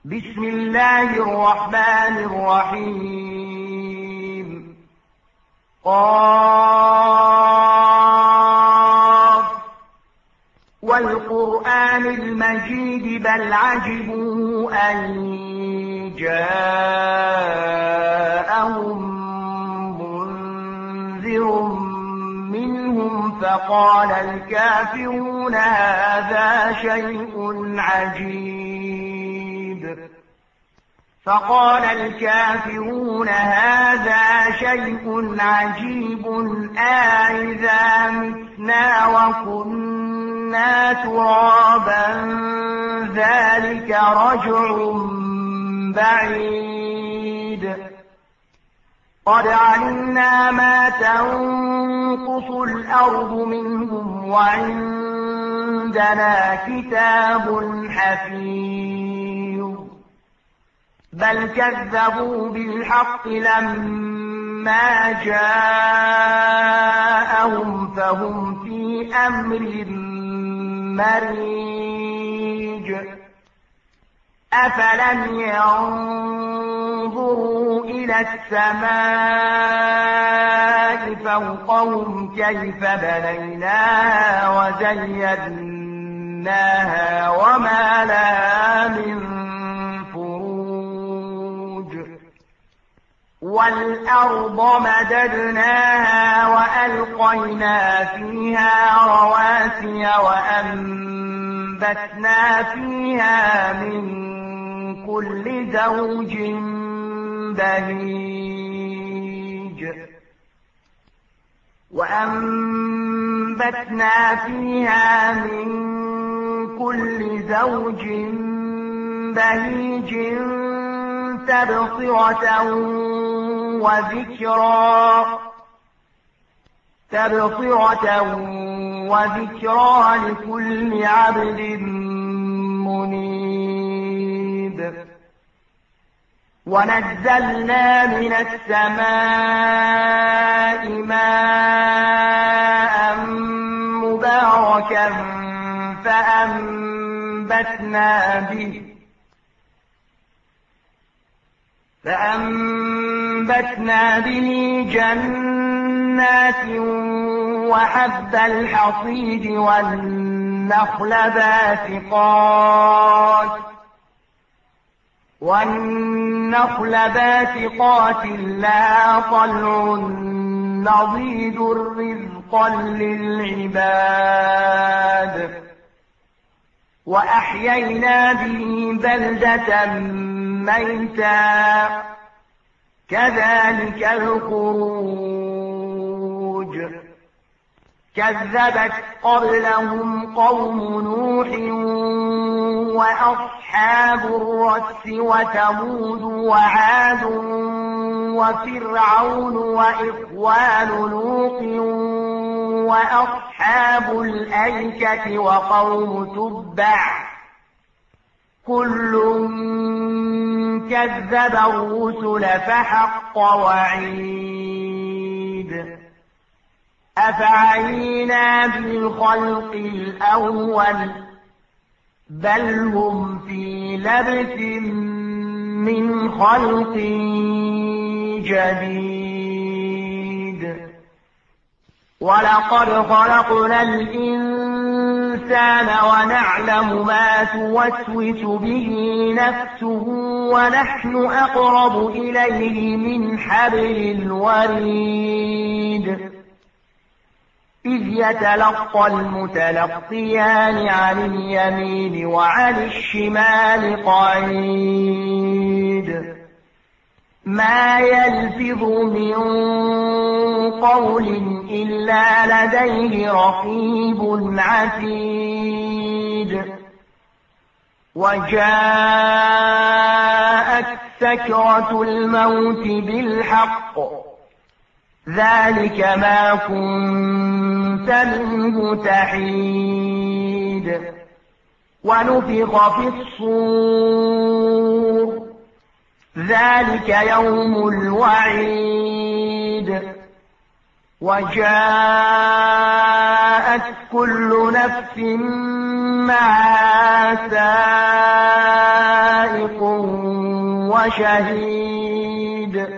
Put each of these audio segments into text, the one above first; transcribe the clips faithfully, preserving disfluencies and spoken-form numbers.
بسم الله الرحمن الرحيم. قاف والقرآن المجيد بل عجبوا أن جاءهم منذر منهم فقال الكافرون هذا شيء عجيب فقال الكافرون هذا شيء عجيب أإذا متنا وكنا ترابا ذلك رجع بعيد قد علمنا ما تنقص الأرض منهم وعندنا كتاب حفيظ بل كذبوا بالحق لما جاءهم فهم في أمر مريج أفلم ينظروا إلى السماء فوقهم كيف بنيناها وزيناها وما لها من والأرض مددناها وألقينا فيها رواسي وأنبتنا فيها من كل زوج بهيج وأنبتنا فيها من كل زوج بهيج تبصرة وذكرى تبصرة وذكرى لكل عبد منيب ونزلنا من السماء ماء مباركا فأنبتنا به فأنبتنا به جنات وحب الحصيد والنخل باسقات والنخل باسقات لها طلع نضيد رزقا للعباد وأحيينا به بلدة ميتا كذلك الخروج كذبت قبلهم قوم نوح وأصحاب الرس وثمود وعاد وفرعون وإخوان لوط وأصحاب الأيكة وقوم تبع كل كذب الرسل فحق وعيد أفعينا بالخلق الأول بل هم في لبس من خلق جديد ولقد خلقنا الإنسان ونعلم ما توسوس به نفسه ونحن أقرب إليه من حبل الوريد إذ يتلقى المتلقيان عن اليمين وعن الشمال قعيد ما يلفظ من قول إلا لديه رقيب عتيد وجاءت سكرة الموت بالحق ذلك ما كنت منه تحيد ونفخ في الصور ذلك يوم الوعيد وجاءت كل نفس معها سائق شهيد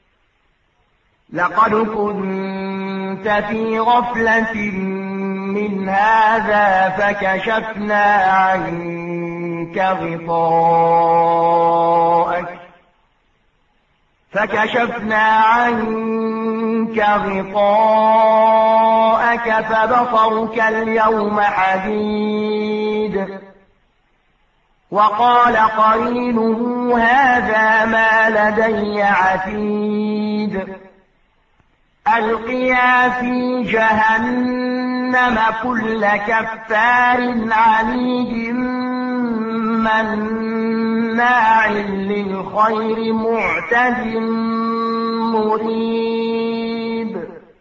لقد كنت في غفلة من هذا فكشفنا عنك غطاءك فكشفنا عنك غطاءك فبصرك اليوم حديد وقال قرينه هذا ما لدي عتيد ألقيا في جهنم كل كفار عنيد مناع للخير معتد مريب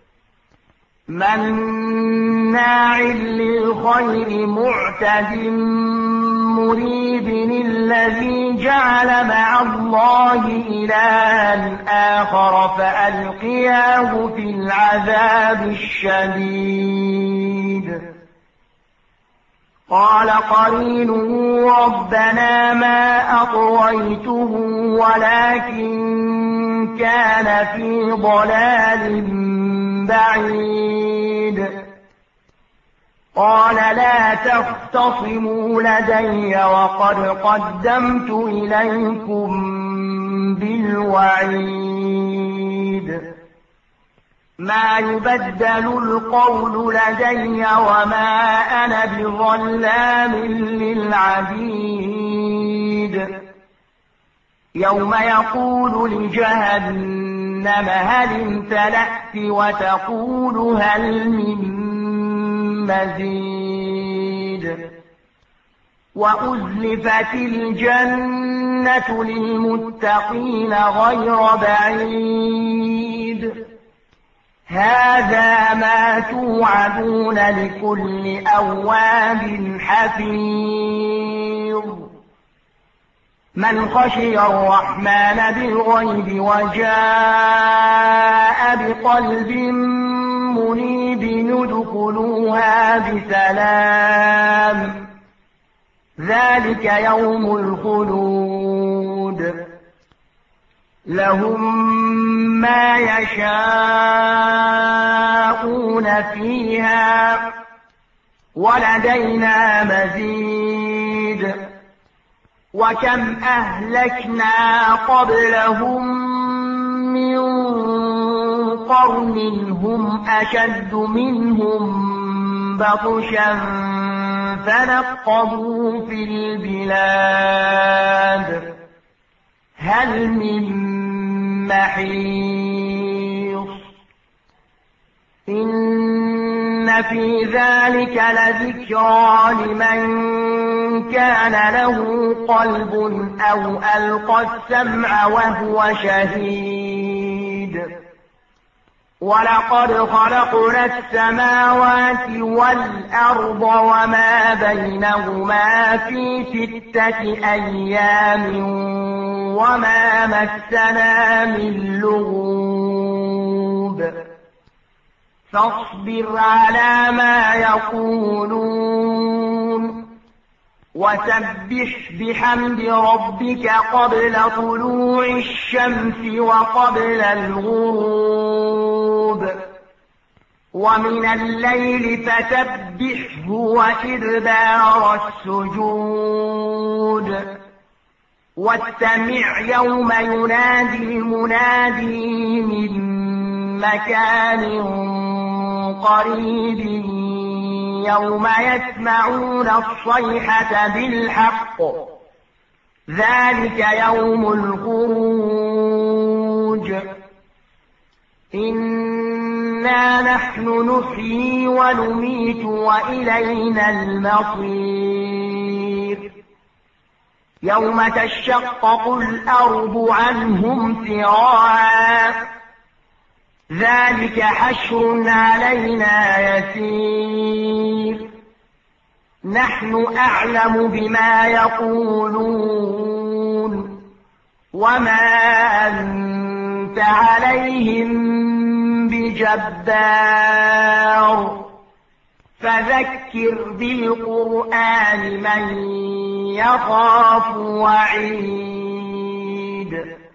مناع للخير معتد مريب الذي جعل مع الله إلها آخر فألقياه في العذاب الشديد قال قرينه ربنا ما أطغيته ولكن كان في ضلال بعيد قال لا تختصموا لدي وقد قدمت إليكم بالوعيد ما يبدل القول لدي وما أنا بظلام للعبيد يوم يقول لجهنم هل امتلأت وتقول هل من مزيد وأزلفت الجنة للمتقين غير بعيد هذا ما توعدون لكل أواب حفيظ من خشي الرحمن بالغيب وجاء بقلب منيب ندخلوها بسلام ذلك يوم الخلود لهم ما يشاءون فيها ولدينا مزيد وكم أهلكنا قبلهم من قرن هم أشد منهم بطشا فنقبوا في البلاد هل من محيص إن في ذلك لذكرى لمن كان له قلب أو ألقى السمع وهو شهيد ولقد خلقنا السماوات والأرض وما بينهما في ستة أيام وما مسنا من لغوب فاصبر على ما يقولون وسبح بحمد ربك قبل طلوع الشمس وقبل الغروب ومن الليل فسبحه وإدبار السجود واستمع يوم ينادي المنادي من مكان قريب يوم يسمعون الصيحة بالحق ذلك يوم الخروج إنا نحن نحيي ونميت وإلينا المصير يوم تشقق الأرض عنهم سراعا ذلك حشر علينا يسير نحن أعلم بما يقولون وما أنت عليهم بجبار فذكر بالقرآن من يخاف وعيد بعيد